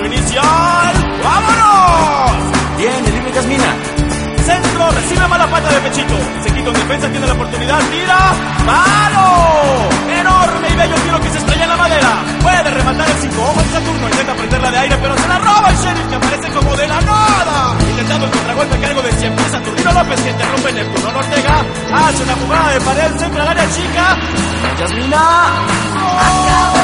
disparo inicial. ¡Vámonos! Bien, libre Yasmina. Centro, recibe mala pata de pechito. Se quita en defensa, tiene la oportunidad, tira. ¡Malo! Enorme y bello tiro que se estrella en la madera. Puede rematar el 5 ojos de Saturno. Intenta prenderla de aire, pero se la roba el Sheriff, que aparece como de la nada. Intentando el contragolpe a cargo de 100 pies. Saturnino López, que interrumpe Neptuno Ortega. Hace una jugada de pared, centro al área chica. Yasmina. ¡Oh!